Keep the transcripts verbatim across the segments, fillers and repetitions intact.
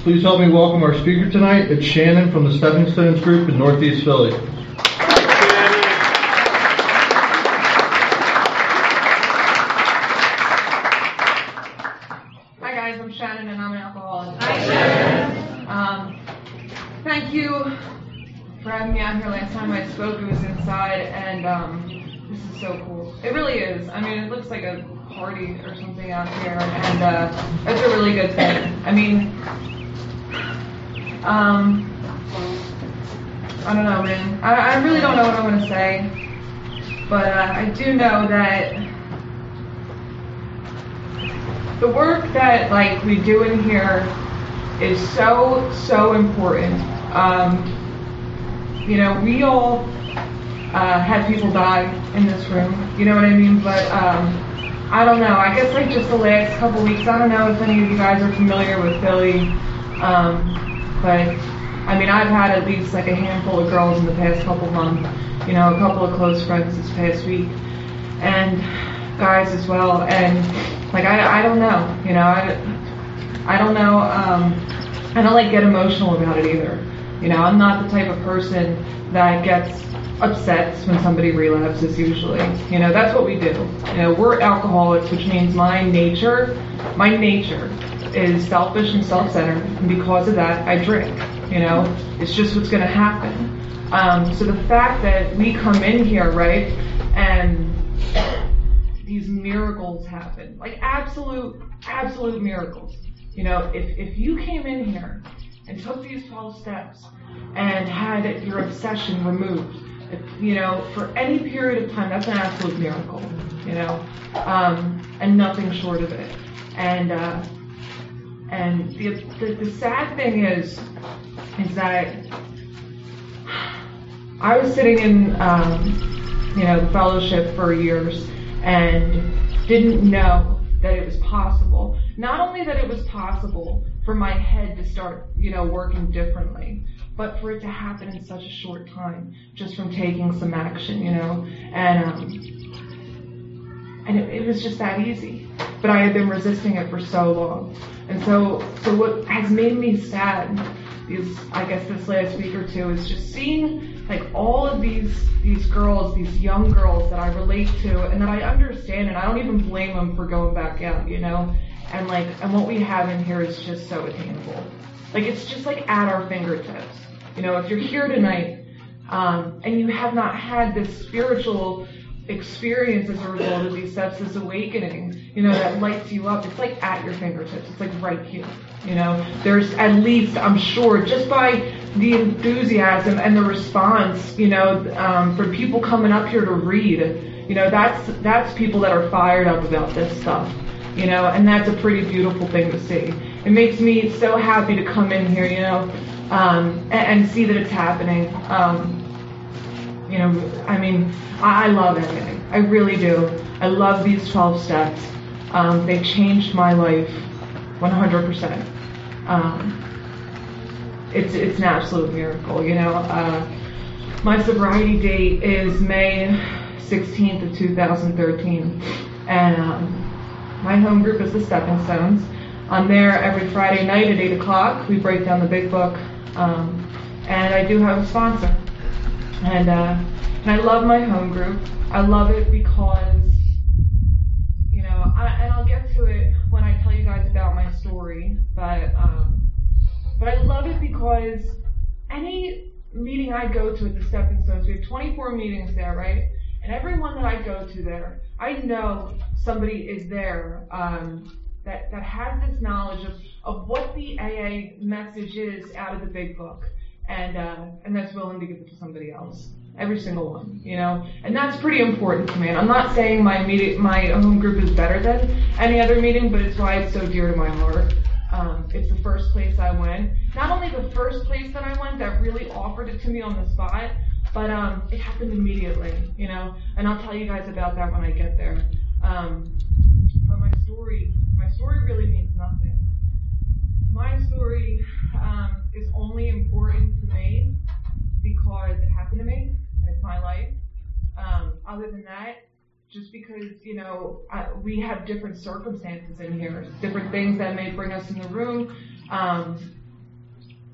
Please help me welcome our speaker tonight. It's Shannon from the Stepping Stones Group in Northeast Philly. Hi guys, I'm Shannon and I'm an alcoholic. Hi Shannon. Um, thank you for having me out here. Last time I spoke, it was inside, and um, this is so cool. It really is. I mean, it looks like a party or something out here, and uh, that's a really good thing. I mean, um, I don't know, man. I, I really don't know what I'm going to say, but uh, I do know that the work that like we do in here is so, so important. Um, you know, we all uh, had people die in this room, you know what I mean? But um, I don't know, I guess like just the last couple weeks, I don't know if any of you guys are familiar with Philly, um, but I mean, I've had at least like a handful of girls in the past couple months, you know, a couple of close friends this past week, and guys as well, and like I, I don't know, you know, I, I don't know, um, I don't like get emotional about it either. You know, I'm not the type of person that gets upset when somebody relapses usually. You know, that's what we do. You know, we're alcoholics, which means my nature, my nature is selfish and self-centered, and because of that, I drink. You know, it's just what's going to happen. Um, so the fact that we come in here, right, and these miracles happen, like absolute, absolute miracles. You know, if, if you came in here and took these twelve steps and had your obsession removed, you know, for any period of time, that's an absolute miracle, you know, um, and nothing short of it. And uh, and the, the the sad thing is, is that I was sitting in, um, you know, the fellowship for years and didn't know that it was possible. Not only that it was possible for my head to start, you know, working differently, but for it to happen in such a short time, just from taking some action, you know, and um, and it, it was just that easy. But I had been resisting it for so long, and so so what has made me sad is, I guess, this last week or two is just seeing like all of these these girls, these young girls that I relate to and that I understand, and I don't even blame them for going back out, you know. And like, and what we have in here is just so attainable. Like, it's just like at our fingertips. You know, if you're here tonight, um, and you have not had this spiritual experience as a result of these steps, this awakening, you know, that lights you up, it's like at your fingertips. It's like right here. You know, there's at least, I'm sure, just by the enthusiasm and the response, you know, um, for people coming up here to read, you know, that's, that's people that are fired up about this stuff. You know, and that's a pretty beautiful thing to see. It makes me so happy to come in here, you know, um, and, and see that it's happening. Um, you know, I mean, I, I love everything. I really do. I love these twelve steps. Um, they changed my life one hundred percent. Um, it's it's an absolute miracle, you know. Uh, my sobriety date is May sixteenth of two thousand thirteen, and um, my home group is the Stepping Stones. I'm there every Friday night at eight o'clock. We break down the big book. Um, and I do have a sponsor. And, uh, and I love my home group. I love it because, you know, I, and I'll get to it when I tell you guys about my story. But, um, but I love it because any meeting I go to at the Stepping Stones, we have twenty-four meetings there, right? And every one that I go to there, I know somebody is there um, that, that has this knowledge of, of what the A A message is out of the big book, and uh, and that's willing to give it to somebody else. Every single one, you know, and that's pretty important to me. And I'm not saying my meeting, my home group is better than any other meeting, but it's why it's so dear to my heart. Um, it's the first place I went. Not only the first place that I went that really offered it to me on the spot, but um, it happened immediately, you know, and I'll tell you guys about that when I get there. Um, but my story, my story really means nothing. My story um, is only important to me because it happened to me, and it's my life. Um, other than that, just because, you know, I, we have different circumstances in here, different things that may bring us in the room. Um,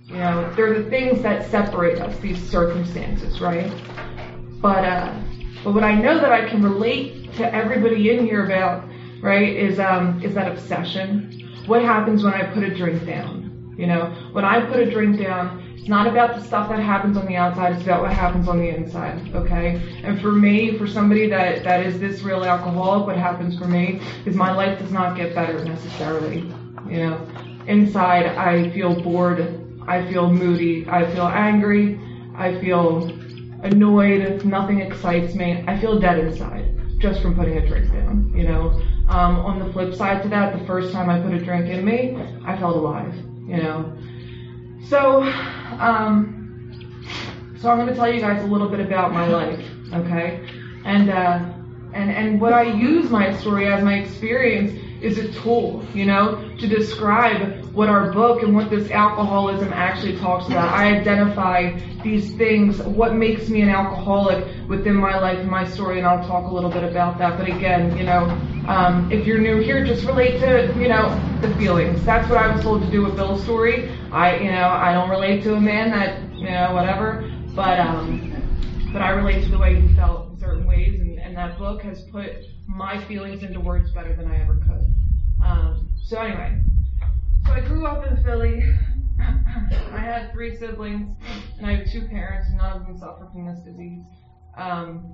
You know, they're the things that separate us, these circumstances, right? But uh, but what I know that I can relate to everybody in here about, right, is um is that obsession. What happens when I put a drink down? You know, when I put a drink down, it's not about the stuff that happens on the outside, it's about what happens on the inside, okay? And for me, for somebody that, that is this real alcoholic, what happens for me is my life does not get better necessarily, you know? Inside, I feel bored, I feel moody, I feel angry, I feel annoyed, nothing excites me, I feel dead inside just from putting a drink down, you know? Um, on the flip side to that, the first time I put a drink in me, I felt alive, you know? So, um, so I'm going to tell you guys a little bit about my life, okay? And, uh, and, and what I use my story as, my experience, is a tool, you know, to describe what our book and what this alcoholism actually talks about. I identify these things, what makes me an alcoholic within my life and my story, and I'll talk a little bit about that. But again, you know, um, if you're new here, just relate to, you know, the feelings. That's what I was told to do with Bill's story. I, you know, I don't relate to a man that, you know, whatever, but, um, but I relate to the way he felt in certain ways, and, and that book has put my feelings into words better than I ever could. Um, so anyway, so I grew up in Philly. I had three siblings, and I have two parents, and none of them suffer from this disease. Um,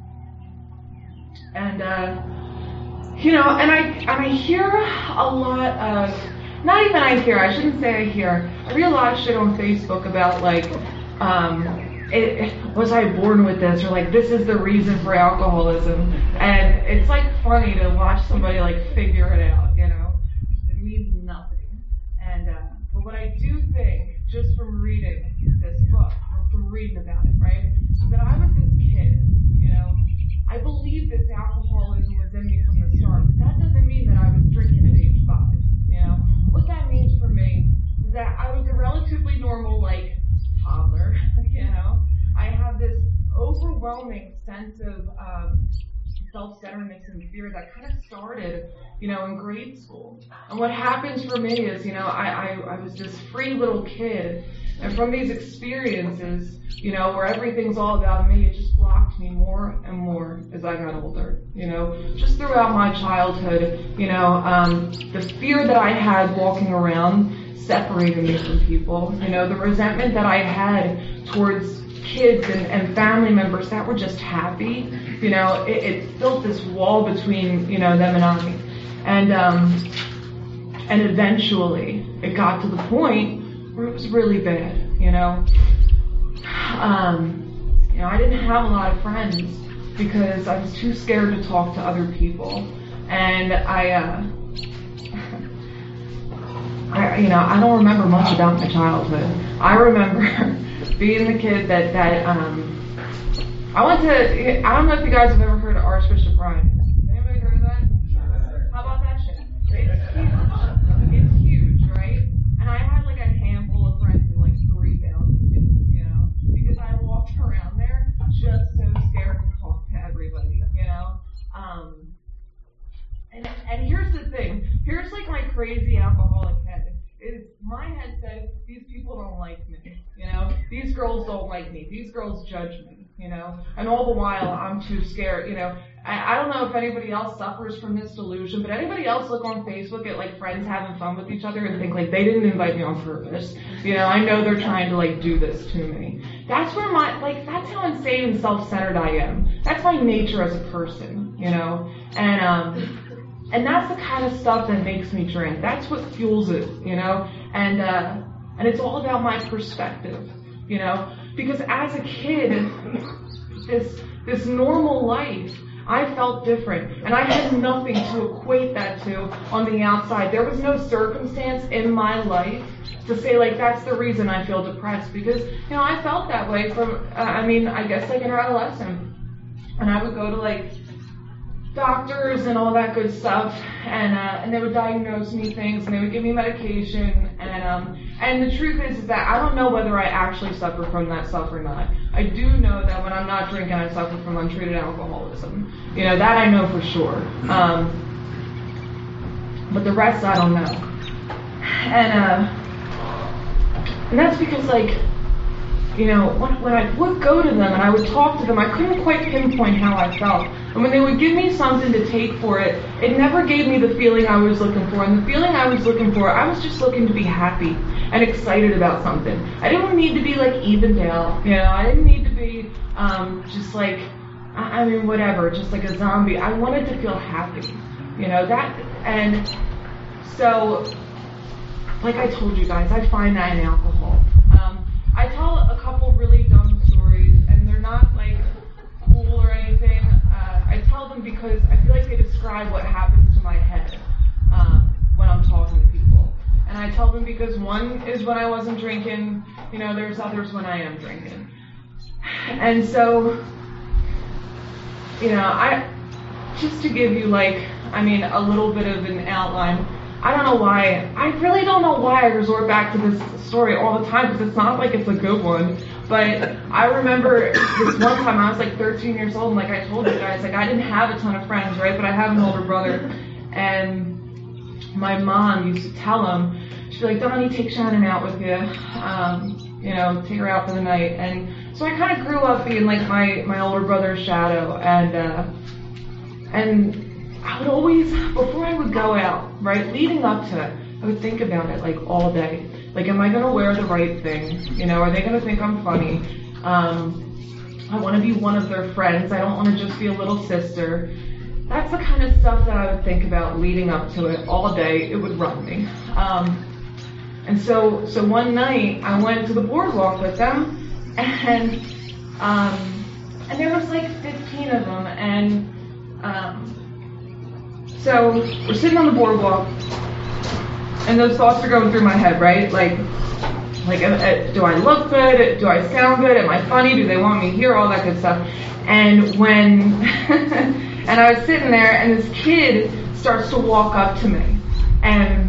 and, uh, you know, and I, and I hear a lot of, not even I hear, I shouldn't say I hear, I read a lot of shit on Facebook about, like, um, It, was I born with this, or like, this is the reason for alcoholism, and it's like funny to watch somebody like figure it out, you know, it means nothing. And uh, but what I do think, just from reading this book, or from reading about it, right, is that I was this kid, you know, I believe this alcoholism was in me from the start, but that doesn't mean that I was drinking at age five, you know. What that means for me is that I was a relatively normal, like, toddler, you know. I have this overwhelming sense of um, self-centeredness and fear that kind of started, you know, in grade school. And what happens for me is, you know, I, I, I was this free little kid, and from these experiences, you know, where everything's all about me, it just blocked me more and more as I got older, you know. Just throughout my childhood, you know, um, the fear that I had walking around separated me from people, you know, the resentment that I had towards kids and, and family members that were just happy, you know, it, it built this wall between, you know, them and I. And, um, and eventually it got to the point where it was really bad, you know. Um, you know, I didn't have a lot of friends because I was too scared to talk to other people. And I, uh, I, you know, I don't remember much about my childhood. I remember being the kid that, that, um, I went to, I don't know if you guys have ever heard of Archbishop Ryan. Anybody heard of that? How about that shit? It's huge. It's huge, right? And I had like a handful of friends and like three thousand kids, you know, because I walked around there just so scared to talk to everybody, you know? Um, and, and here's the thing. Here's like my crazy alcoholic head. Is my head says, these people don't like me, you know? These girls don't like me. These girls judge me, you know? And all the while, I'm too scared, you know? I, I don't know if anybody else suffers from this delusion, but anybody else look on Facebook at, like, friends having fun with each other and think, like, they didn't invite me on purpose. You know, I know they're trying to, like, do this to me. That's where my, like, that's how insane and self-centered I am. That's my nature as a person, you know? And, um... And that's the kind of stuff that makes me drink. That's what fuels it, you know? And uh, and it's all about my perspective, you know? Because as a kid, this this normal life, I felt different. And I had nothing to equate that to on the outside. There was no circumstance in my life to say, like, that's the reason I feel depressed. Because, you know, I felt that way from, uh, I mean, I guess like in adolescence. And I would go to, like, doctors and all that good stuff, and uh, and they would diagnose me things, and they would give me medication, and um and the truth is, is that I don't know whether I actually suffer from that stuff or not. I do know that when I'm not drinking, I suffer from untreated alcoholism. You know, that I know for sure. Um, but the rest I don't know. And uh, And that's because, like, you know, when, when I would go to them and I would talk to them, I couldn't quite pinpoint how I felt. And when they would give me something to take for it, it never gave me the feeling I was looking for. And the feeling I was looking for, I was just looking to be happy and excited about something. I didn't need to be like Evendale, you know, I didn't need to be um, just like, I mean, whatever, just like a zombie. I wanted to feel happy, you know, that, and so, like I told you guys, I find that in alcohol. Um, I tell a couple really dumb stories, and they're not like cool or anything. Uh, I tell them because I feel like they describe what happens to my head um, when I'm talking to people. And I tell them because one is when I wasn't drinking, you know, there's others when I am drinking. And so, you know, I, just to give you like, I mean, a little bit of an outline, I don't know why, I really don't know why I resort back to this story all the time, because it's not like it's a good one, but I remember this one time I was like thirteen years old, and like I told you guys, like I didn't have a ton of friends, right, but I have an older brother, and my mom used to tell him, she'd be like, Donnie, take Shannon out with you, um, you know, take her out for the night, and so I kind of grew up being like my, my older brother's shadow, and, uh, and I would always, before I would go out, right, leading up to it, I would think about it like all day. Like, am I going to wear the right thing? You know, are they going to think I'm funny? Um, I want to be one of their friends. I don't want to just be a little sister. That's the kind of stuff that I would think about leading up to it all day. It would run me. Um, and so, so one night I went to the boardwalk with them, and um, and there was like fifteen of them, and um, so we're sitting on the boardwalk, and those thoughts are going through my head, right? Like, like, uh, do I look good? Do I sound good? Am I funny? Do they want me here? All that good stuff. And when, and I was sitting there, and this kid starts to walk up to me, and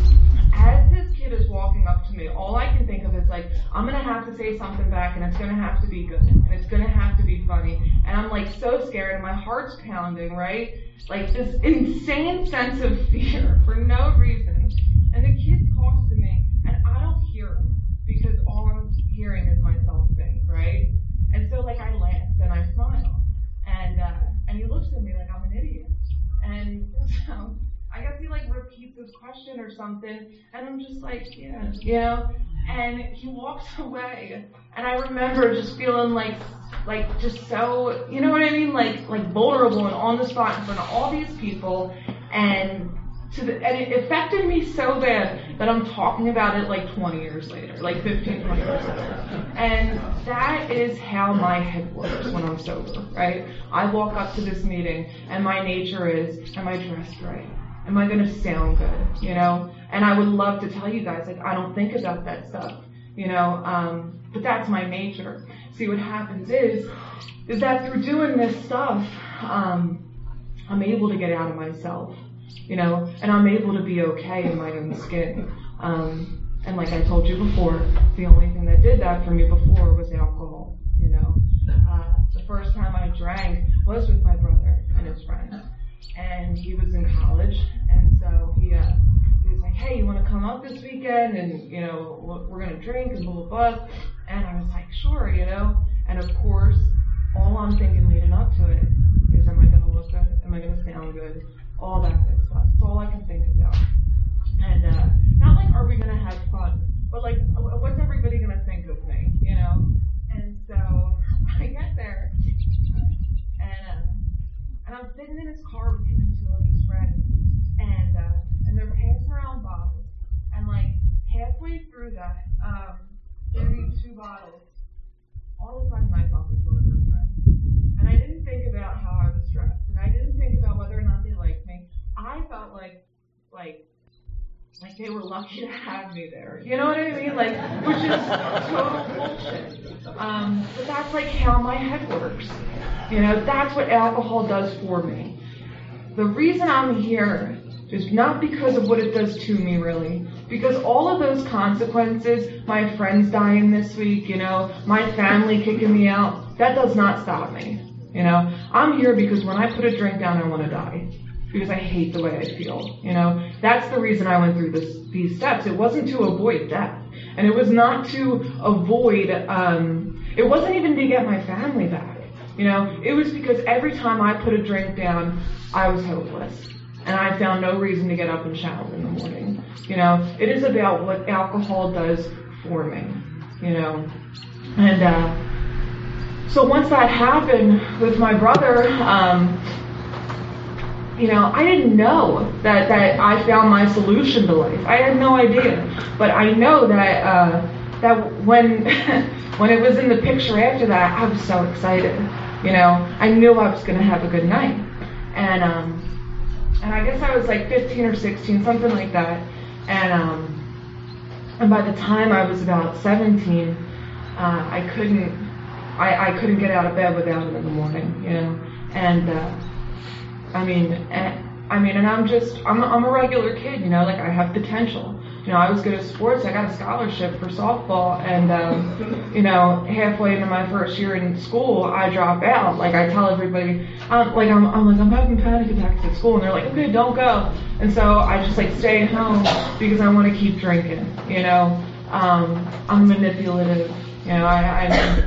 as this kid is walking up to me, all I can think of is like, I'm gonna have to say something back, and it's gonna have to be good, and it's gonna have to be funny, and I'm like so scared, and my heart's pounding, right? Like this insane sense of fear for no reason. And the kid talks to me, and I don't hear him because all I'm hearing is myself think, right? And so like I laugh and I smile, and uh, and he looks at me like I'm an idiot. And so I guess he like repeats his question or something, and I'm just like, yeah, you know. And he walks away, and I remember just feeling like, like just so, you know what I mean, like like vulnerable and on the spot in front of all these people, and to the, and it affected me so bad that I'm talking about it like twenty years later, like fifteen, twenty years later. And that is how my head works when I'm sober, right? I walk up to this meeting, and my nature is, am I dressed right? Am I going to sound good, you know? And I would love to tell you guys, like, I don't think about that stuff, you know, um, but that's my nature. See, what happens is, is that through doing this stuff, um, I'm able to get out of myself, you know, and I'm able to be okay in my own skin. Um, and like I told you before, the only thing that did that for me before was alcohol, you know. Uh, the first time I drank was with my brother and his friends. And he was in college, and so he, uh, he was like, hey, you want to come up this weekend, and, you know, we're going to drink, and blah, blah, blah. And I was like, sure, you know. And of course, all I'm thinking leading up to it is, am I going to look good? Am I going to sound good? All that good stuff. That's all I can think about. And uh, not like, are we going to have fun? But like, what's everybody going to think of me, you know? And so I get there, and uh, and I'm sitting in his car with him and two of his friends, and uh, and they're passing around bottles, and like halfway through that, um, through these two bottles, all of a sudden I felt like one of their friends, and I didn't think about how I was dressed, and I didn't think about whether or not they liked me. I felt like, like, like they were lucky to have me there. You know what I mean? Like, which is total bullshit. Um, but that's like how my head works. You know, that's what alcohol does for me. The reason I'm here is not because of what it does to me, really. Because all of those consequences, my friends dying this week, you know, my family kicking me out, that does not stop me. You know, I'm here because when I put a drink down, I want to die. Because I hate the way I feel, you know. That's the reason I went through this, these steps. It wasn't to avoid death. And it was not to avoid, um, it wasn't even to get my family back. You know, it was because every time I put a drink down, I was hopeless. And I found no reason to get up and shower in the morning. You know, it is about what alcohol does for me, you know. And uh, so once that happened with my brother, um, you know, I didn't know that, that I found my solution to life. I had no idea. But I know that uh, that when when it was in the picture after that, I was so excited. You know, I knew I was going to have a good night. And um, and I guess I was like fifteen or sixteen, something like that. And um, and by the time I was about seventeen, uh, I couldn't I, I couldn't get out of bed without it in the morning. You know, and uh, I mean, and, I mean, and I'm just I'm I'm a regular kid. You know, like I have potential. You know, I was good at sports. I got a scholarship for softball, and um, you know, halfway into my first year in school, I drop out. Like I tell everybody, um, like I'm, I'm like I'm having panic attacks at school, and they're like, okay, don't go. And so I just like stay at home because I want to keep drinking. You know, um, I'm manipulative. You know, I,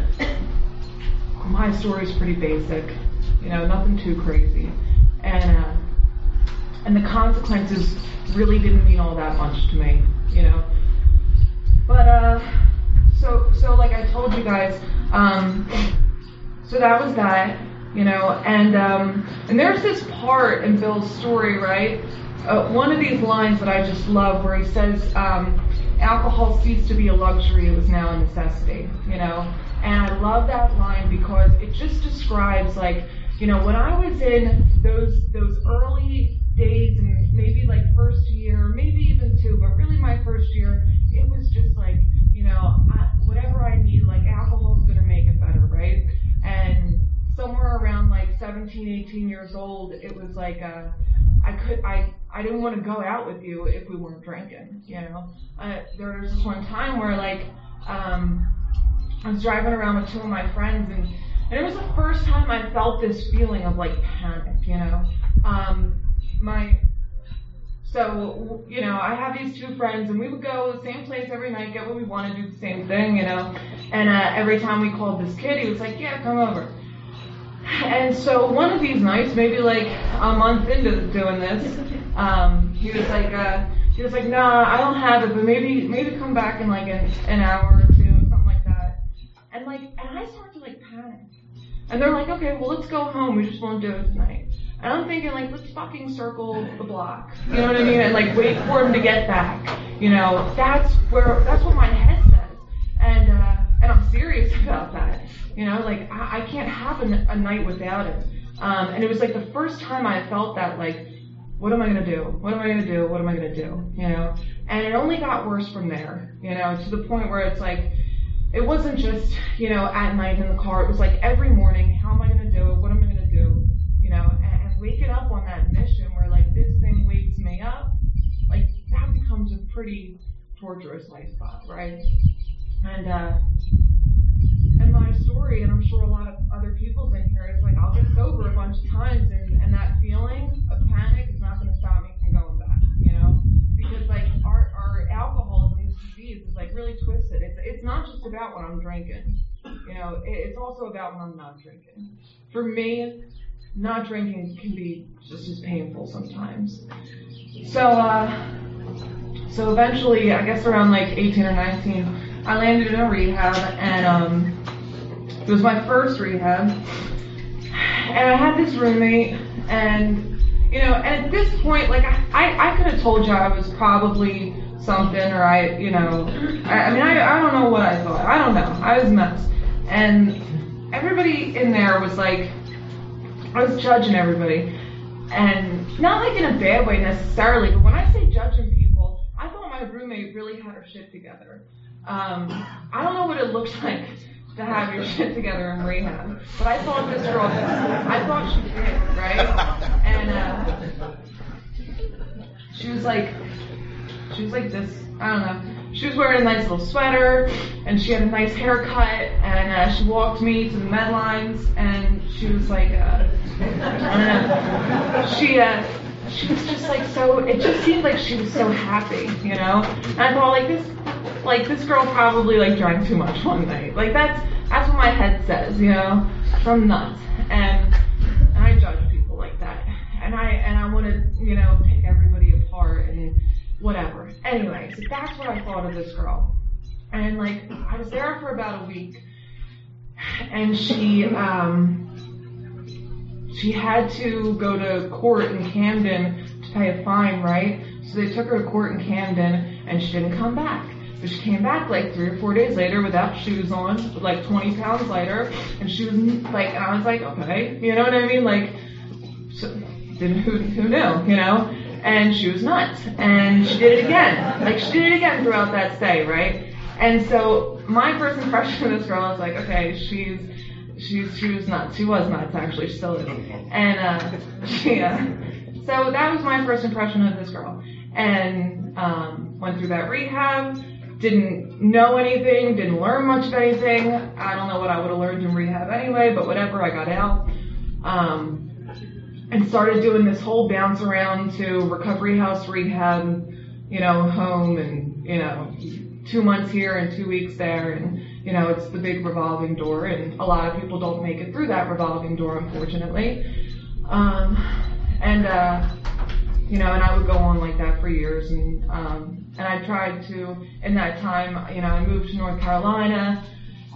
I my story's pretty basic. You know, nothing too crazy, and uh, and the consequences really didn't mean all that much to me, you know. But uh, so so like I told you guys, um, so that was that, you know. And um, and there's this part in Bill's story, right? Uh, one of these lines that I just love, where he says, um, "Alcohol ceased to be a luxury; it was now a necessity," you know. And I love that line because it just describes, like, you know, when I was in those those early days and maybe like first year, maybe even two, but really my first year, it was just like, you know, I, whatever I need, like alcohol's gonna make it better, right? And somewhere around like seventeen, eighteen years old, it was like, uh, I could, I, I didn't want to go out with you if we weren't drinking, you know. Uh, there was this one time where like, um, I was driving around with two of my friends, and, and it was the first time I felt this feeling of like panic, you know. Um, my, so, you know, I have these two friends, and we would go to the same place every night, get what we want to do the same thing, you know. And uh, every time we called this kid, he was like, yeah, come over. And so one of these nights, maybe like a month into doing this, um, he was like, uh, he was like, nah, I don't have it, but maybe, maybe come back in like an, an hour or two, something like that. And like, and I started to like panic. And they're like, okay, well, let's go home. We just won't do it tonight. And I'm thinking, like, let's fucking circle the block. You know what I mean? And like, wait for him to get back. You know, that's where, that's what my head says. And, uh, and I'm serious about that. You know, like, I, I can't have a, a night without it. Um, and it was like the first time I felt that, like, what am I going to do? What am I going to do? What am I going to do? You know? And it only got worse from there, you know, to the point where it's like, it wasn't just, you know, at night in the car. It was like every morning, how am I going to do it? What am I going to do? You know, and, and waking up on that mission where, like, this thing wakes me up, like, that becomes a pretty torturous lifestyle, right? And, uh, and my story, and I'm sure a lot of other people's in here, is like, I'll get sober a bunch of times, and, and that feeling of panic is not going to stop me from going back, you know? Because, like, our, our alcoholism, this disease, is, like, really twisted. It's, it's not just about when I'm drinking, you know? It, it's also about when I'm not drinking. For me, not drinking can be just as painful sometimes. So, uh, so eventually, I guess around, like, eighteen or nineteen, I landed in a rehab, and, um, it was my first rehab, and I had this roommate, and, you know, and at this point, like, I, I, I could have told you I was probably something, or I, you know, I, I mean, I, I don't know what I thought. I don't know. I was a mess. And everybody in there was like, I was judging everybody, and not like in a bad way necessarily, but when I say judging people, I thought my roommate really had her shit together. Um, I don't know what it looks like to have your shit together in rehab, but I thought this girl, I thought she did, right? And uh, she was like, she was like this, I don't know, she was wearing a nice little sweater, and she had a nice haircut, and uh, she walked me to the med lines, and she was like, uh, I don't know, she, uh, she was just like so, it just seemed like she was so happy, you know? And I thought, like, this, like this girl probably like drank too much one night. Like that's that's what my head says, you know. So I'm nuts, and and I judge people like that, and I and I want to, you know, pick everybody apart and whatever. Anyway, so that's what I thought of this girl, and like I was there for about a week, and she um she had to go to court in Camden to pay a fine, right? So they took her to court in Camden, and she didn't come back. But she came back like three or four days later without shoes on, with like twenty pounds lighter, and she was like, and I was like, okay, you know what I mean? Like, so, didn't, who, who knew, you know? And she was nuts, and she did it again. Like, she did it again throughout that stay, right? And so my first impression of this girl was like, okay, she's, she's, she was nuts. She was nuts, actually. She still is. And, uh, she, uh, so that was my first impression of this girl. And, um, went through that rehab, didn't know anything, didn't learn much of anything. I don't know what I would have learned in rehab anyway, but whatever, I got out. Um, and started doing this whole bounce around to recovery house, rehab, you know, home, and, you know, two months here and two weeks there, and, you know, it's the big revolving door, and a lot of people don't make it through that revolving door, unfortunately. Um, and, uh, you know, and I would go on like that for years, and, um, and I tried to, in that time, you know, I moved to North Carolina.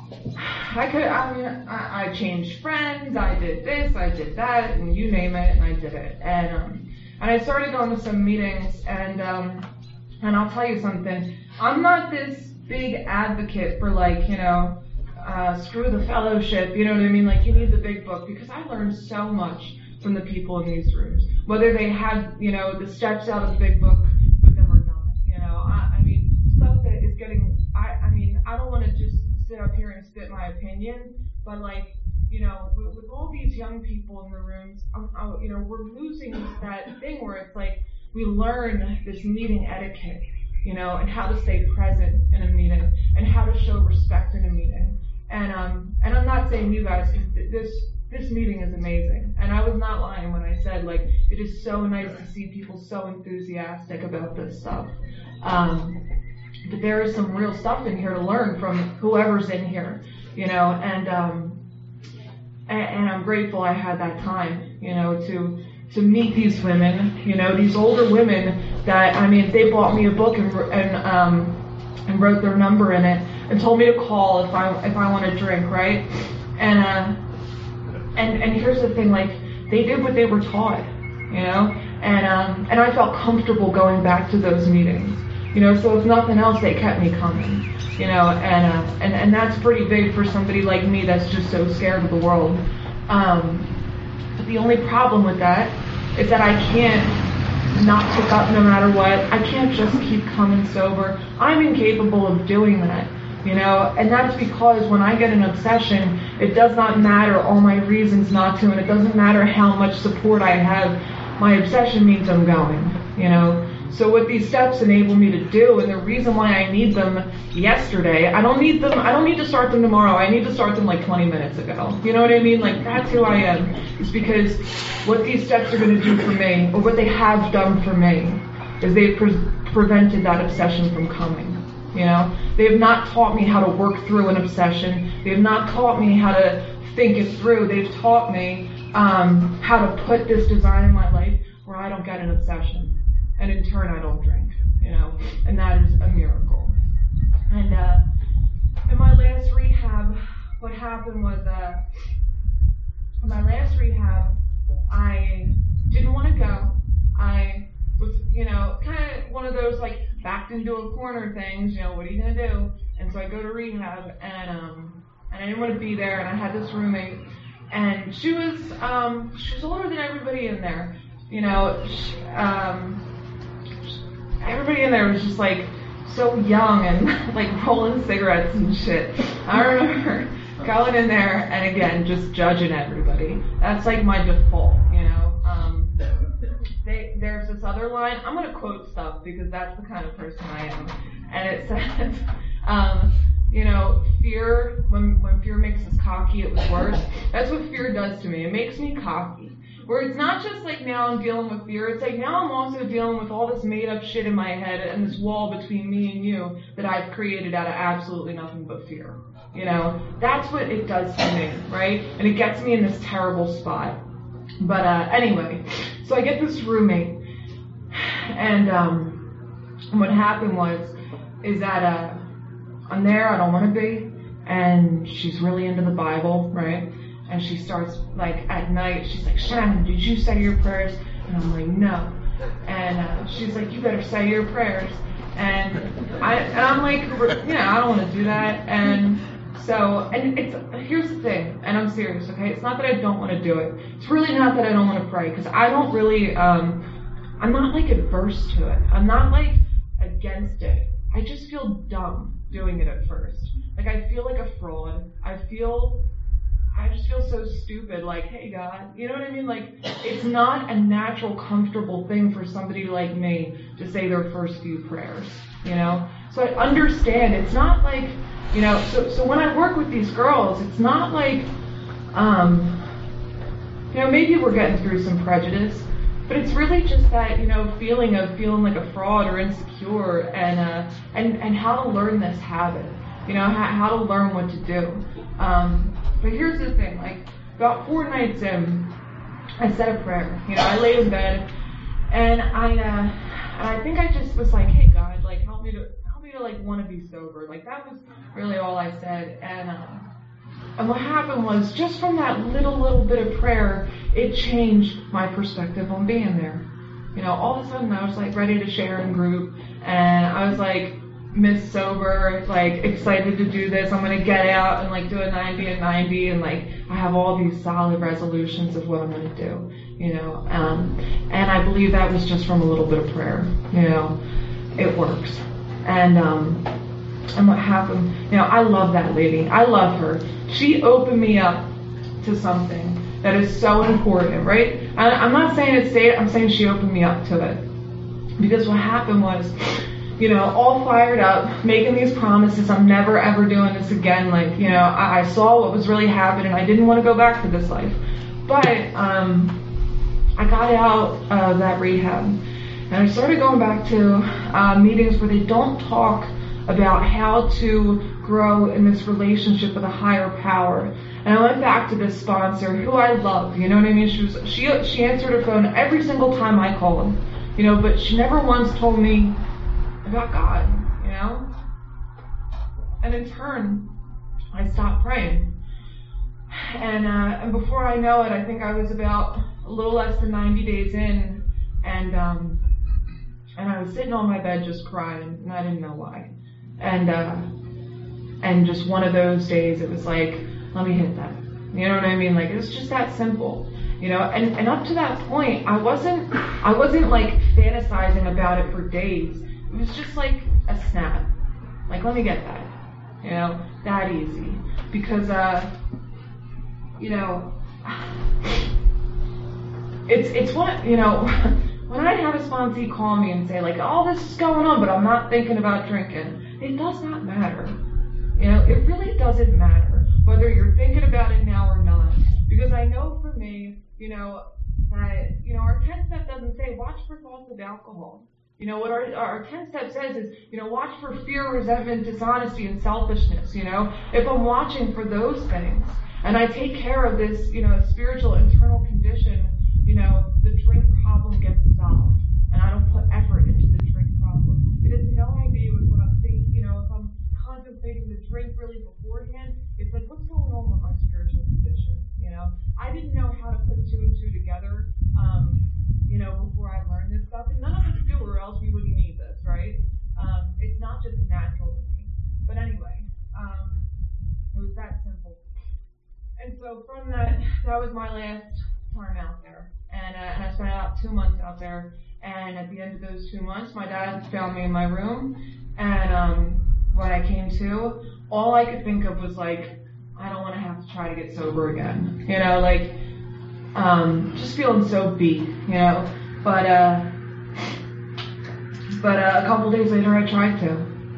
I could, I mean, I, I changed friends, I did this, I did that, and you name it, and I did it. And, um, and I started going to some meetings, and, um, and I'll tell you something, I'm not this big advocate for like, you know, uh, screw the fellowship, you know what I mean? Like, you need the big book, because I learned so much from the people in these rooms, whether they had, you know, the steps out of the big book with them or not, you know. I, I mean, stuff that is getting, I, I mean, I don't want to just sit up here and spit my opinion, but like, you know, with, with all these young people in the rooms, um, uh, you know, we're losing that thing where it's like, we learn this meeting etiquette, you know, and how to stay present in a meeting, and how to show respect in a meeting. And, um, and I'm not saying you guys, because this, This meeting is amazing, and I was not lying when I said, like, it is so nice to see people so enthusiastic about this stuff. Um, but there is some real stuff in here to learn from whoever's in here, you know, and um, and, and I'm grateful I had that time, you know, to to meet these women, you know, these older women that, I mean, they bought me a book and and um, and wrote their number in it and told me to call if I if I want to drink, right, and. Uh, And and here's the thing, like, they did what they were taught, you know, and um, and I felt comfortable going back to those meetings, you know, so if nothing else, they kept me coming, you know, and uh, and, and that's pretty big for somebody like me that's just so scared of the world. Um, but the only problem with that is that I can't not pick up no matter what. I can't just keep coming sober. I'm incapable of doing that. You know, and that's because when I get an obsession, it does not matter all my reasons not to, and it doesn't matter how much support I have. My obsession means I'm going, you know. So what these steps enable me to do, and the reason why I need them yesterday, I don't need them, I don't need to start them tomorrow, I need to start them like twenty minutes ago. You know what I mean? Like, that's who I am. It's because what these steps are going to do for me, or what they have done for me, is they've pre- prevented that obsession from coming. You know, they have not taught me how to work through an obsession. They have not taught me how to think it through. They've taught me um, how to put this design in my life where I don't get an obsession, and in turn I don't drink. You know, and that is a miracle. And uh, in my last rehab, what happened was, uh, in my last rehab, I didn't want to go. I was, you know, kind of one of those like backed into a corner things, you know, what are you gonna do? And so I go to rehab, and um, and I didn't want to be there, and I had this roommate, and she was um, she was older than everybody in there, you know, she, um, everybody in there was just like so young and like rolling cigarettes and shit. I remember going in there and again just judging everybody. That's like my default, you know. Um, They, there's this other line, I'm going to quote stuff because that's the kind of person I am, and it says, um, you know, fear, when, when fear makes us cocky, it was worse. That's what fear does to me. It makes me cocky. Where it's not just like now I'm dealing with fear, it's like now I'm also dealing with all this made up shit in my head and this wall between me and you that I've created out of absolutely nothing but fear. You know, that's what it does to me, right? And it gets me in this terrible spot. But uh, anyway, so I get this roommate, and um, what happened was, is that uh, I'm there, I don't want to be, and she's really into the Bible, right? And she starts, like, at night, she's like, Shannon, did you say your prayers? And I'm like, no. And uh, she's like, you better say your prayers. And, I, and I'm like, you know, I don't want to do that. And so, and it's, here's the thing, and I'm serious, okay? It's not that I don't want to do it. It's really not that I don't want to pray, because I don't really, um, I'm not, like, adverse to it. I'm not, like, against it. I just feel dumb doing it at first. Like, I feel like a fraud. I feel... I just feel so stupid, like, hey, God, you know what I mean? Like, it's not a natural, comfortable thing for somebody like me to say their first few prayers, you know? So I understand, it's not like, you know, so, so when I work with these girls, it's not like, um, you know, maybe we're getting through some prejudice, but it's really just that, you know, feeling of feeling like a fraud or insecure, and, uh, and, and how to learn this habit, you know, how, how to learn what to do. Um, But here's the thing, like, about four nights in, I said a prayer. You know, I laid in bed, and I, uh, and I think I just was like, hey, God, like, help me to, help me to, like, want to be sober. Like, that was really all I said. And, uh, and what happened was, just from that little, little bit of prayer, it changed my perspective on being there. You know, all of a sudden, I was, like, ready to share in group, and I was, like, Miss Sober, like, excited to do this. I'm going to get out and, like, do a ninety and ninety, and, like, I have all these solid resolutions of what I'm going to do, you know. Um, and I believe that was just from a little bit of prayer, you know. It works. And, um, and what happened, you know, I love that lady. I love her. She opened me up to something that is so important, right? I, I'm not saying it's safe, I'm saying she opened me up to it. Because what happened was, you know, all fired up, making these promises, I'm never ever doing this again. Like, you know, I, I saw what was really happening. I didn't want to go back to this life. But um, I got out of that rehab, and I started going back to uh, meetings where they don't talk about how to grow in this relationship with a higher power. And I went back to this sponsor who I love, you know what I mean? She was she she answered her phone every single time I called, you know, but she never once told me about God, you know? And in turn, I stopped praying. And uh, and before I know it, I think I was about a little less than ninety days in, and um, and I was sitting on my bed just crying, and I didn't know why. And uh, and just one of those days, it was like, let me hit that. You know what I mean? Like, it's just that simple. You know, and, and up to that point, I wasn't I wasn't like fantasizing about it for days. It was just like a snap. Like, let me get that. You know, that easy. Because, uh, you know, it's, it's what, you know, when I have a sponsee call me and say, like, all this is going on, but I'm not thinking about drinking, it does not matter. You know, it really doesn't matter whether you're thinking about it now or not. Because I know for me, you know, that, you know, our ten step doesn't say, watch for thoughts of alcohol. You know, what our, our ten step says is, you know, watch for fear, resentment, dishonesty, and selfishness, you know. If I'm watching for those things, and I take care of this, you know, spiritual internal condition, you know, the drink problem gets solved. And I don't put effort into the drink problem. It has no idea with what I'm thinking, you know, if I'm contemplating the drink really beforehand, it's like, what's going on with my spiritual condition, you know. I didn't know how to put two and two together, um, you know, before I learned this stuff, and none of us do, or else we wouldn't need this, right? Um, it's not just natural to me. But anyway, um, it was that simple. And so from that, that was my last time out there. And, uh, and I spent about two months out there. And at the end of those two months, my dad found me in my room. And um, when I came to, all I could think of was like, I don't want to have to try to get sober again. You know, like, um, just feeling so beat, you know. But, uh, but uh, a couple days later, I tried to.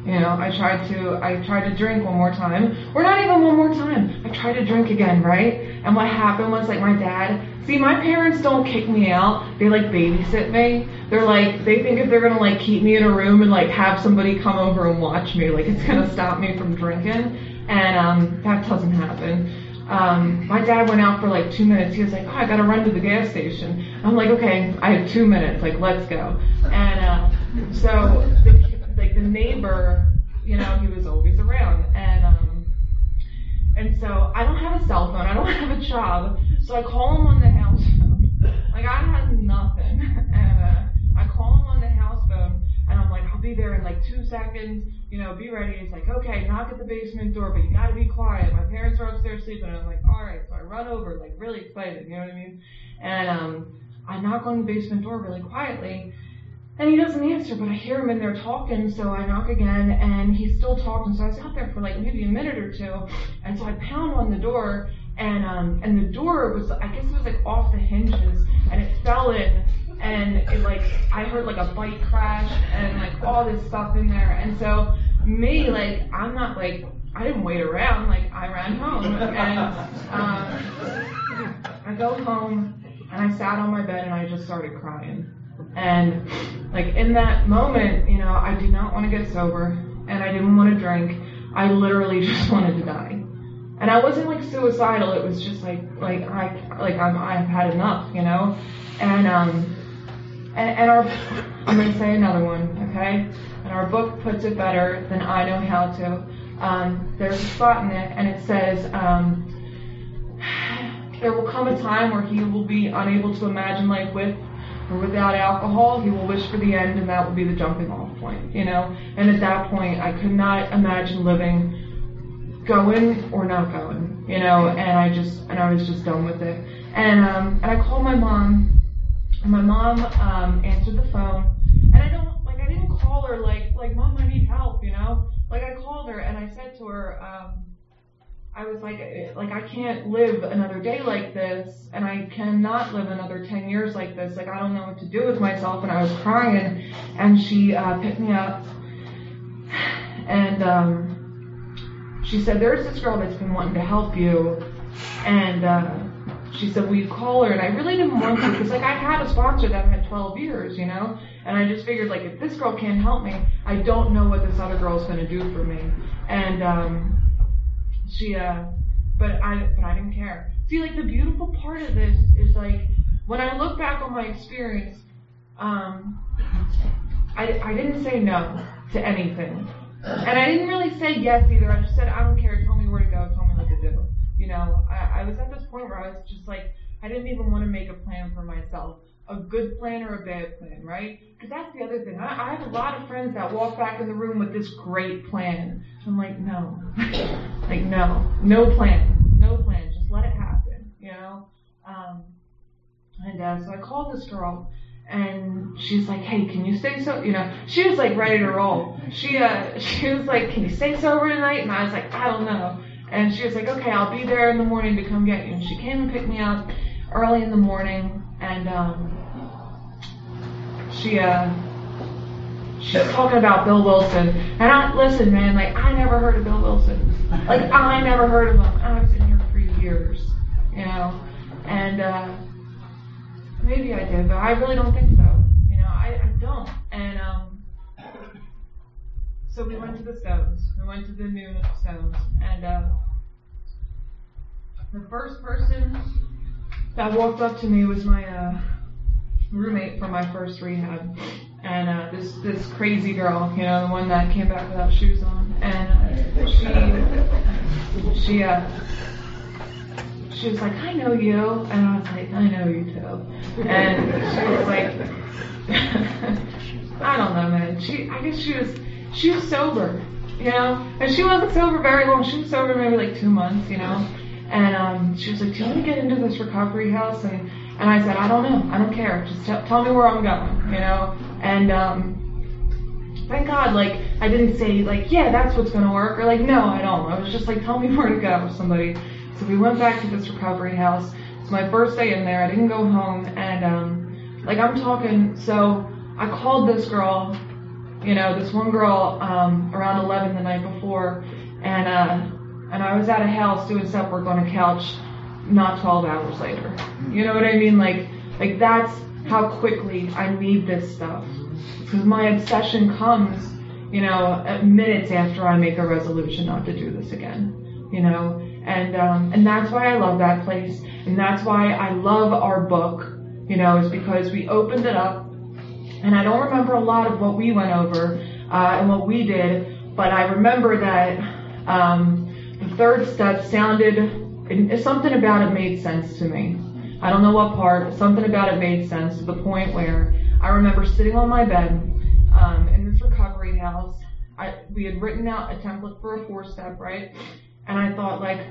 You know, I tried to, I tried to drink one more time, or not even one more time. I tried to drink again, right? And what happened was, like, my dad, see, my parents don't kick me out. They, like, babysit me. They're like, they think if they're gonna, like, keep me in a room and, like, have somebody come over and watch me, like, it's gonna stop me from drinking. And, um, that doesn't happen. Um, my dad went out for, like, two minutes. He was like, oh, I gotta run to the gas station. I'm like, okay, I have two minutes. Like, let's go. And, uh, so, the like the neighbor, you know, he was always around, and um, and so I don't have a cell phone, I don't have a job, so I call him on the house phone. Like, I had nothing, and uh, I call him on the house phone, and I'm like, I'll be there in like two seconds, you know, be ready. He's like, okay, knock at the basement door, but you gotta be quiet. My parents are upstairs sleeping, and I'm like, all right. So I run over, like, really excited, you know what I mean? And um, I knock on the basement door really quietly. And he doesn't answer, but I hear him in there talking, so I knock again, and he's still talking. So I was out there for like maybe a minute or two, and so I pound on the door, and um, and the door was, I guess it was like off the hinges, and it fell in, and it like, I heard like a bike crash, and like all this stuff in there, and so me, like, I'm not like, I didn't wait around, like, I ran home, and um, I go home, and I sat on my bed, and I just started crying. And like in that moment, you know, I did not want to get sober, and I didn't want to drink. I literally just wanted to die. And I wasn't like suicidal. It was just like like I like I'm I've had enough, you know. And um and, and our I'm gonna say another one, okay? And our book puts it better than I know how to. Um, there's a spot in it, and it says, um, there will come a time where he will be unable to imagine life with or without alcohol. He will wish for the end, and that will be the jumping off point, you know? And at that point, I could not imagine living, going or not going, you know? And I just, and I was just done with it. And, um, and I called my mom, and my mom, um, answered the phone, and I don't, like, I didn't call her like, like, Mom, I need help, you know? Like, I called her, and I said to her, um, I was like, like, I can't live another day like this, and I cannot live another ten years like this. Like, I don't know what to do with myself, and I was crying, and she uh, picked me up, and um, she said, there's this girl that's been wanting to help you, and uh, she said, will you call her? And I really didn't want to, because, like, I had a sponsor that had twelve years, you know, and I just figured, like, if this girl can't help me, I don't know what this other girl's going to do for me. And um, she, uh, but I, but I didn't care. See, like, the beautiful part of this is, like, when I look back on my experience, um, I, I didn't say no to anything. And I didn't really say yes either. I just said, I don't care, tell me where to go, tell me what to do. You know, I, I was at this point where I was just like, I didn't even want to make a plan for myself. A good plan or a bad plan, right? Because that's the other thing. I, I have a lot of friends that walk back in the room with this great plan. I'm like, no. like, no. No plan. No plan. Just let it happen, you know? Um, and uh, so I called this girl, and she's like, hey, can you stay so, you know, she was like ready to roll. She, uh, she was like, can you stay sober tonight? And I was like, I don't know. And she was like, okay, I'll be there in the morning to come get you. And she came and picked me up early in the morning, and um, she uh, she was talking about Bill Wilson. And I, listen, man, like, I never heard of Bill Wilson. Like, I never heard of him. I was in here for years, you know. And uh, maybe I did, but I really don't think so. You know, I, I don't. And um, so we went to the Stones. We went to the noon at the Stones, and uh, the first person that walked up to me was my uh, roommate from my first rehab, and uh, this this crazy girl, you know, the one that came back without shoes on, and uh, she she uh, she was like, I know you, and I was like, I know you too, and she was like, I don't know, man. She I guess she was she was sober, you know, and she wasn't sober very long. She was sober maybe like two months, you know. And um, she was like, do you want to get into this recovery house? And, and I said, I don't know. I don't care. Just t- tell me where I'm going, you know? And um, thank God, like, I didn't say, like, yeah, that's what's going to work. Or, like, no, I don't. I was just like, tell me where to go, somebody. So we went back to this recovery house. It's my first day in there. I didn't go home. And, um, like, I'm talking, so I called this girl, You know, this one girl, um, around eleven the night before, and, uh, and I was at a house doing step work on a couch not twelve hours later. You know what I mean? Like, like that's how quickly I need this stuff. Because my obsession comes, you know, minutes after I make a resolution not to do this again, you know, and, um, and that's why I love that place. And that's why I love our book, you know, is because we opened it up, and I don't remember a lot of what we went over, uh, and what we did, but I remember that, um, the third step sounded, it, something about it made sense to me. I don't know what part, something about it made sense to the point where I remember sitting on my bed, um, in this recovery house. I, we had written out a template for a four-step, right? And I thought, like,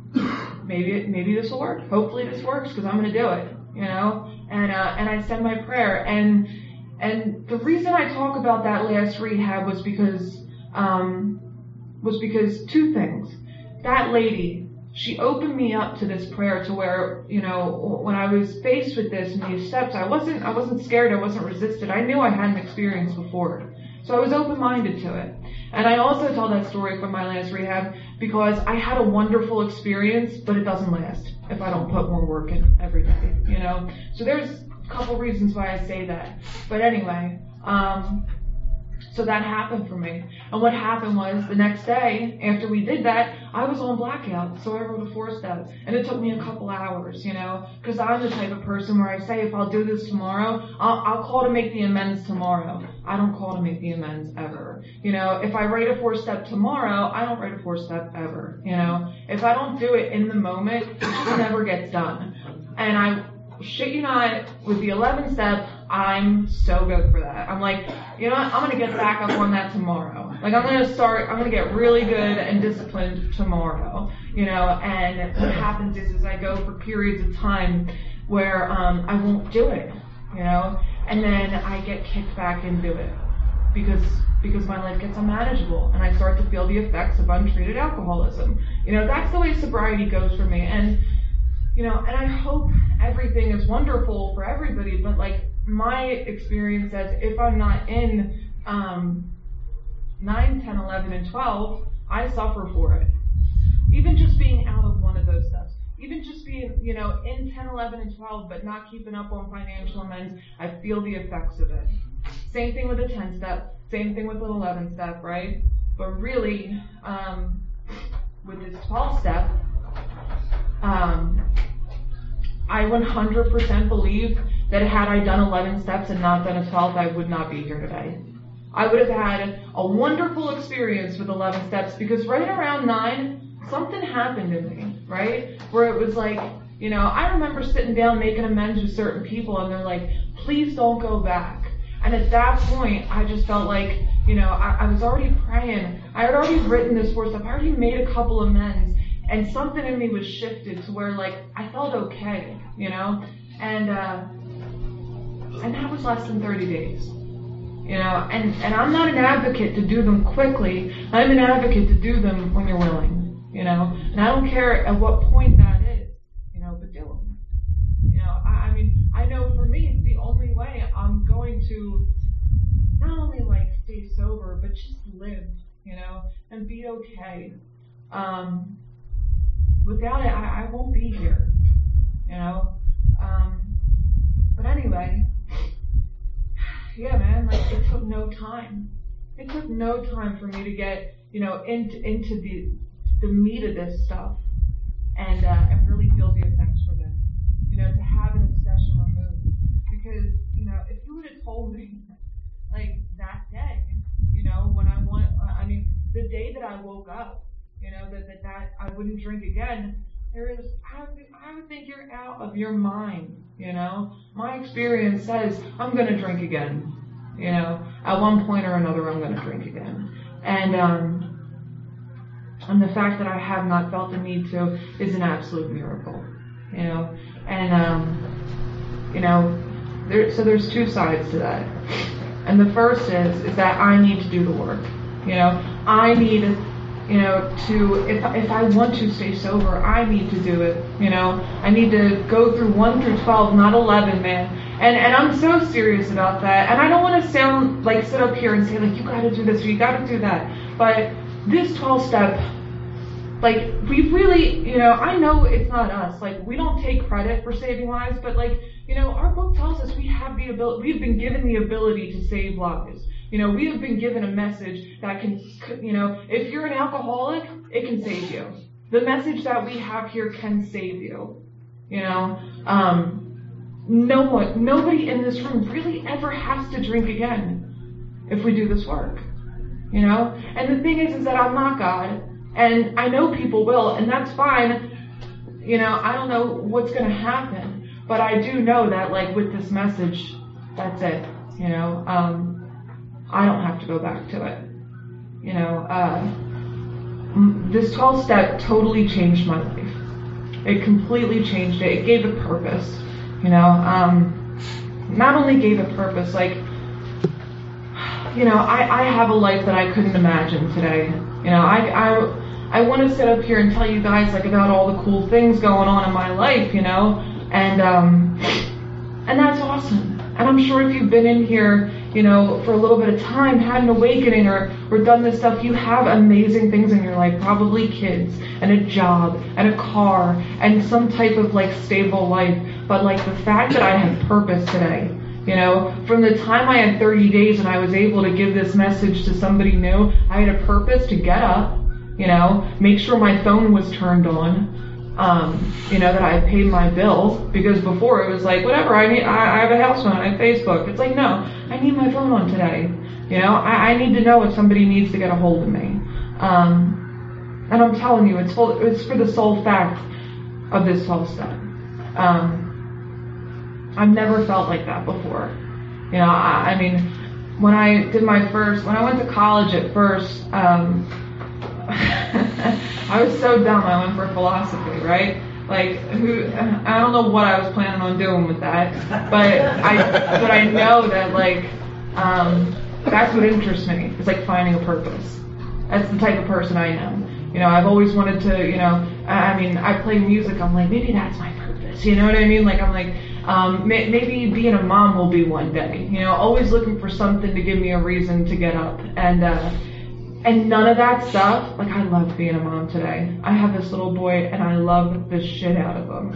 maybe, maybe this will work. Hopefully this works, because I'm going to do it, you know? And, uh, and I said my prayer. And, and the reason I talk about that last rehab was because, um, was because two things. That lady, she opened me up to this prayer to where, you know, when I was faced with this and these steps, I wasn't, I wasn't scared, I wasn't resisted. I knew I hadn't experienced before. So I was open-minded to it. And I also tell that story from my last rehab because I had a wonderful experience, but it doesn't last if I don't put more work in every day, you know? So there's a couple reasons why I say that. But anyway, um, so that happened for me. And what happened was the next day, after we did that, I was on blackout. So I wrote a four step. And it took me a couple hours, you know, because I'm the type of person where I say, if I'll do this tomorrow, I'll, I'll call to make the amends tomorrow. I don't call to make the amends ever. You know, if I write a four step tomorrow, I don't write a four step ever. You know, if I don't do it in the moment, it just never gets done. And I, shit you not, with the eleventh step, I'm so good for that. I'm like, you know what, I'm going to get back up on that tomorrow. Like, I'm going to start, I'm going to get really good and disciplined tomorrow, you know, and what happens is, is I go for periods of time where um, I won't do it, you know, and then I get kicked back into it because because my life gets unmanageable and I start to feel the effects of untreated alcoholism. You know, that's the way sobriety goes for me. And, you know, and I hope everything is wonderful for everybody, but like, my experience says if I'm not in um, nine, ten, eleven, and twelve, I suffer for it. Even just being out of one of those steps. Even just being, you know, in ten, eleven, and twelve, but not keeping up on financial amends, I feel the effects of it. Same thing with the ten step, same thing with the eleven step, right? But really, um, with this twelve step, um, I one hundred percent believe that had I done eleven steps and not done a twelfth, I would not be here today. I would have had a wonderful experience with eleven steps because right around nine, something happened to me, right? Where it was like, you know, I remember sitting down making amends with certain people and they're like, please don't go back. And at that point, I just felt like, you know, I, I was already praying. I had already written this four step. I already made a couple amends. And something in me was shifted to where, like, I felt okay, you know? And, uh, and that was less than thirty days, you know? And, and I'm not an advocate to do them quickly. I'm an advocate to do them when you're willing, you know? And I don't care at what point that is, you know, but do them. You know, I, I mean, I know for me, it's the only way I'm going to not only, like, stay sober, but just live, you know, and be okay. Um... Without it, I, I won't be here, you know. Um, but anyway, yeah, man. Like it took no time. It took no time for me to get, you know, into into the the meat of this stuff, and uh, and really feel the effects from it. You know, to have an obsession removed. Because you know, if you would have told me, like that day, you know, when I want, uh, I mean, the day that I woke up. You know, that, that, that I wouldn't drink again. There is, I would, I would think you're out of your mind, you know. My experience says I'm going to drink again, you know. At one point or another, I'm going to drink again. And, um, and the fact that I have not felt the need to is an absolute miracle, you know. And, um, you know, there, so there's two sides to that. And the first is, is that I need to do the work, you know. I need you know, to, if, if I want to stay sober, I need to do it, you know. I need to go through one through twelve, not eleven, man. And and I'm so serious about that. And I don't want to sound like, sit up here and say, like, you gotta do this or you gotta do that. But this twelve step, like, we really, you know, I know it's not us. Like, we don't take credit for saving lives, but, like, you know, our book tells us we have the ability, we've been given the ability to save lives. You know, we have been given a message that can, you know, if you're an alcoholic, it can save you. The message that we have here can save you. You know, um, no one, nobody in this room really ever has to drink again if we do this work. You know, and the thing is, is that I'm not God, and I know people will, and that's fine. You know, I don't know what's going to happen, but I do know that, like, with this message, that's it. You know, um, I don't have to go back to it. You know, uh, this twelve step totally changed my life. It completely changed it. It gave a purpose. You know, um, not only gave a purpose, like, you know, I, I have a life that I couldn't imagine today. You know, I, I, I want to sit up here and tell you guys, like, about all the cool things going on in my life, you know, and, um, and that's awesome. And I'm sure if you've been in here, you know, for a little bit of time, had an awakening or, or done this stuff, you have amazing things in your life, probably kids and a job and a car and some type of, like, stable life. But, like, the fact that I have purpose today, you know, from the time I had thirty days and I was able to give this message to somebody new, I had a purpose to get up, you know, make sure my phone was turned on. Um, you know, that I paid my bill, because before it was like, whatever, I need, I, I have a house phone, I have Facebook. It's like, no, I need my phone on today. You know, I, I need to know if somebody needs to get a hold of me. Um, and I'm telling you, it's full, it's for the sole fact of this twelve step. Um, I've never felt like that before. You know, I, I mean, when I did my first, when I went to college at first, um, I was so dumb. I went for philosophy, right? Like, who? I don't know what I was planning on doing with that, but I, but I know that, like, um, that's what interests me. It's like finding a purpose. That's the type of person I am. You know, I've always wanted to. You know, I mean, I play music. I'm like, maybe that's my purpose. You know what I mean? Like, I'm like, um, may, maybe being a mom will be one day. You know, always looking for something to give me a reason to get up and. Uh, And none of that stuff, like, I love being a mom today. I have this little boy, and I love the shit out of him.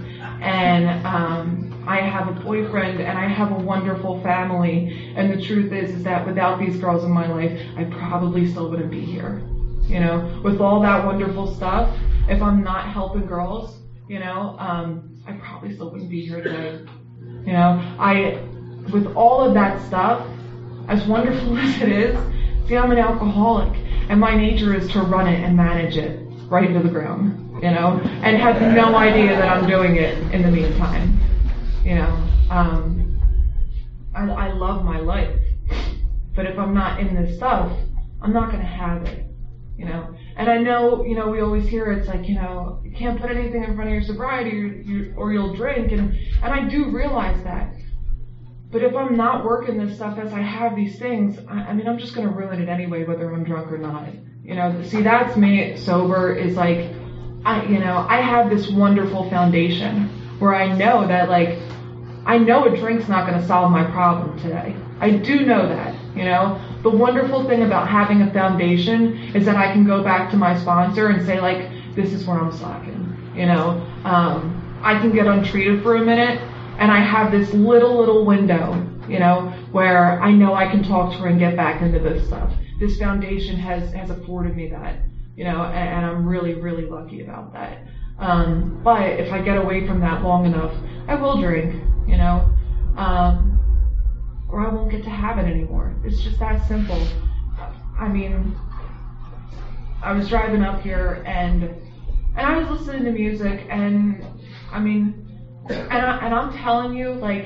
And um, I have a boyfriend, and I have a wonderful family. And the truth is, is that without these girls in my life, I probably still wouldn't be here. You know, with all that wonderful stuff, if I'm not helping girls, you know, um, I probably still wouldn't be here today. You know, I, with all of that stuff, as wonderful as it is, see, I'm an alcoholic. And my nature is to run it and manage it right into the ground, you know, and have no idea that I'm doing it in the meantime. You know, um, I, I love my life, but if I'm not in this stuff, I'm not going to have it, you know. And I know, you know, we always hear it's like, you know, you can't put anything in front of your sobriety or, you, or you'll drink, and, and I do realize that. But if I'm not working this stuff as I have these things, I, I mean, I'm just going to ruin it anyway, whether I'm drunk or not. You know, see, that's me. Sober is like, I, you know, I have this wonderful foundation where I know that, like, I know a drink's not going to solve my problem today. I do know that, you know. The wonderful thing about having a foundation is that I can go back to my sponsor and say, like, this is where I'm slacking, you know. Um, I can get untreated for a minute. And I have this little, little window, you know, where I know I can talk to her and get back into this stuff. This foundation has, has afforded me that, you know, and, and I'm really, really lucky about that. Um, but if I get away from that long enough, I will drink, you know, um, or I won't get to have it anymore. It's just that simple. I mean, I was driving up here and, and I was listening to music and, I mean, And, I, and I'm telling you, like,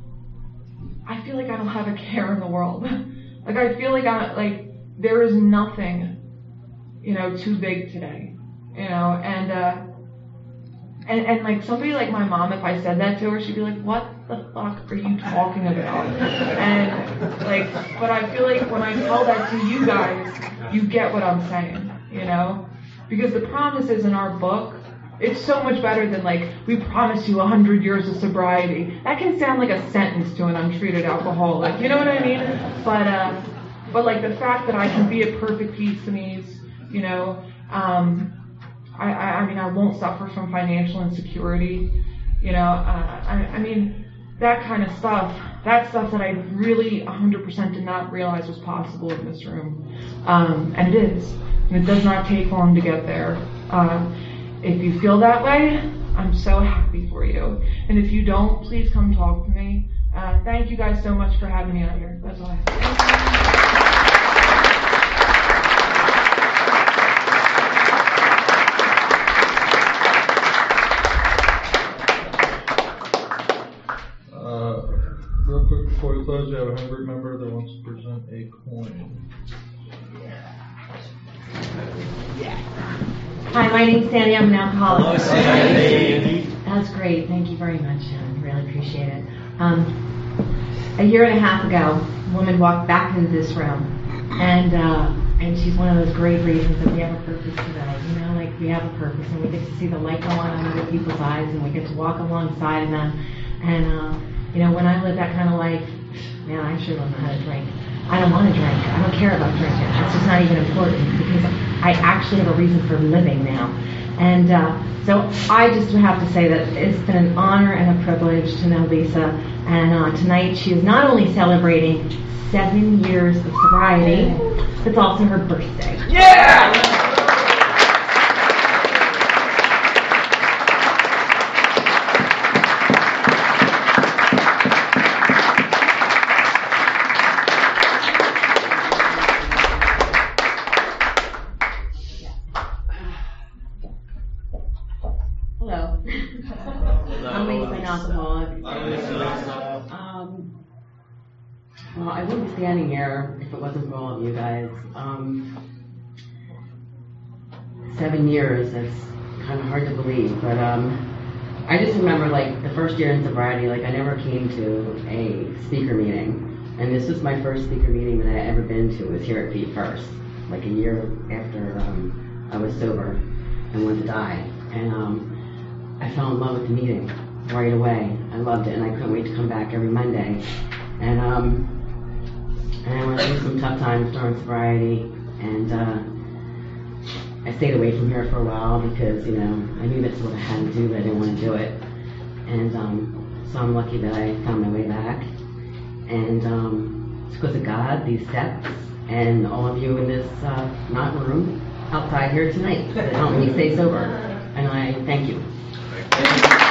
I feel like I don't have a care in the world. Like, I feel like I, like, there is nothing, you know, too big today, you know, and, uh, and, and like, somebody like my mom, if I said that to her, she'd be like, what the fuck are you talking about? And, like, but I feel like when I tell that to you guys, you get what I'm saying, you know, Because the promises in our book, it's so much better than like, we promise you a hundred years of sobriety. That can sound like a sentence to an untreated alcoholic, you know what I mean? But, uh, but like the fact that I can be at perfect peace, Denise, you know, um, I, I, I mean, I won't suffer from financial insecurity, you know, uh, I, I mean, that kind of stuff, that stuff that I really one hundred percent did not realize was possible in this room. Um, and it is. And it does not take long to get there. Uh, if you feel that way, I'm so happy for you. And if you don't, please come talk to me. Uh, thank you guys so much for having me out here. That's all I have to say. Real quick before we close, we have a hundred member that wants to present a coin. Hi, my name's Sandy. I'm an alcoholic. Hello, Sandy. That's great. Thank you very much. I really appreciate it. Um, a year and a half ago, a woman walked back into this room, and uh, and she's one of those great reasons that we have a purpose today. You know, like we have a purpose, and we get to see the light go on in other people's eyes, and we get to walk alongside of them. And uh, you know, when I live that kind of life, man, I sure don't know how to drink. I don't want to drink. I don't care about drinking. It's just not even important because I actually have a reason for living now. And uh, so I just have to say that it's been an honor and a privilege to know Lisa. And uh, tonight she is not only celebrating seven years of sobriety, but it's also her birthday. Yeah! Hello. I'm Lisa, an alcoholic. Um, well, I wouldn't be standing here if it wasn't for all of you guys. Um, seven years, that's kind of hard to believe, but um, I just remember like the first year in sobriety, like I never came to a speaker meeting, and this was my first speaker meeting that I had ever been to, was here at Feet First, like a year after um, I was sober and went to die. And um, I fell in love with the meeting right away. I loved it, and I couldn't wait to come back every Monday. And um, and I went through some tough times during sobriety, and uh, I stayed away from here for a while because, you know, I knew that's what I had to do, but I didn't want to do it. And um, so I'm lucky that I found my way back. And um, it's because of God, these steps, and all of you in this uh, not room outside here tonight that helped me stay sober. And I thank you. Thank you.